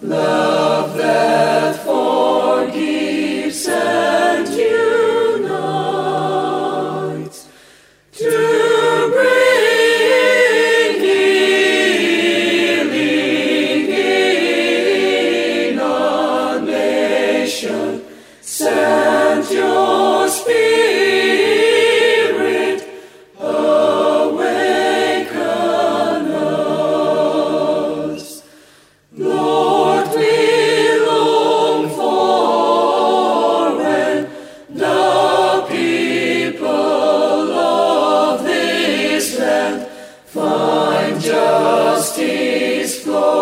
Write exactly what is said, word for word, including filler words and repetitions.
love that forgives and unites, to bring healing in our nation. Send your Spirit, awaken us. Lord, we long for when the people of this land find justice flow.